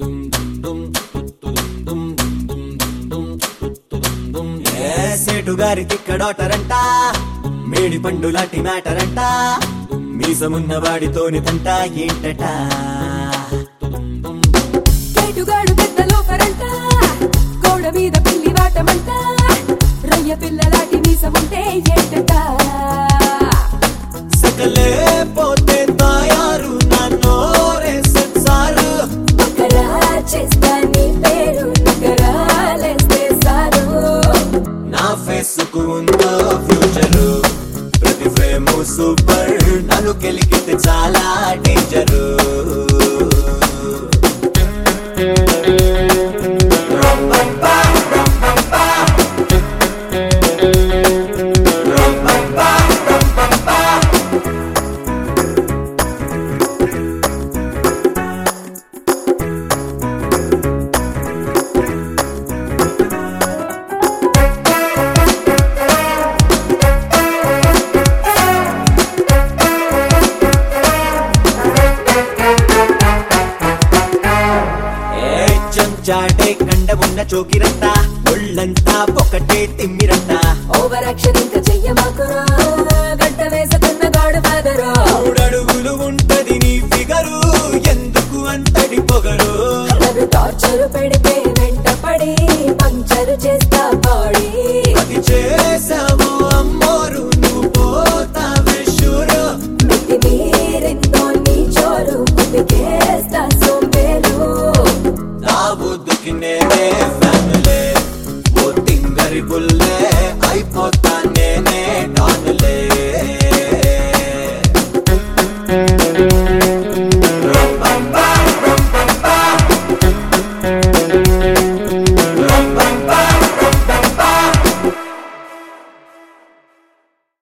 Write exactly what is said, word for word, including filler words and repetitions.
సేటు గారికి ఇక్కడోటరంట, మేడి పండు లాంటి మ్యాటరంట, మీసమున్న వాడితోని తంట ఏంటట. కేటుగాడు పెద్ద లోకరంట, గోడ మీద పిల్లి వాటమంట, రొయ్య పిల్లలాంటి మీసముంటే ఏంటట. సకలే పోతే తయారు నన్నోరే సంసారు, ఒకరా చేస్తా నీ పేరు నగరాలేస్తే సారు. నా ఫేసుకు ఉందో ఫ్యూచరు, ప్రతి ఫ్రేము సూపర్, నన్ను కెలికితే చాలా డేంజరు. చాటే కండ ఉన్న చోకిరంట, ఒళ్ళంతా ఒకటే తిమ్మిరంట. ఓవర్ యాక్షన్ ఇంకా చెయ్యమాకురా, గడ్డ వేసుకున్న గాడు ఫాదరు. మూడడుగులు ఉంటది నీ ఫిగరు, ఎందుకు అంతటి పొగరు. నన్ను టార్చరు పెడితే వెంట పడి పంచరు చేస్తా బాడీ. అది చేసావు అమ్మోరు